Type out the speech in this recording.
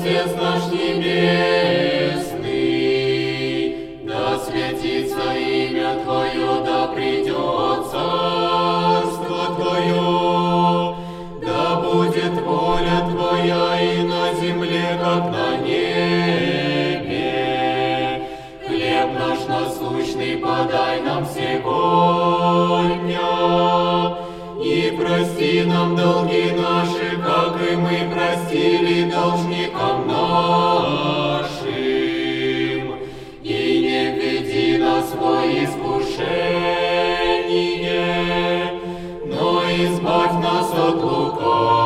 Отец наш Небесный, да светится имя Твое, да придет Царство Твое, да будет воля Твоя и на земле, как на небе. Хлеб наш насущный подай нам сегодня, и прости нам долги наши, как и мы простили должникам нашим. И не введи нас во искушение, но избавь нас от лукавого.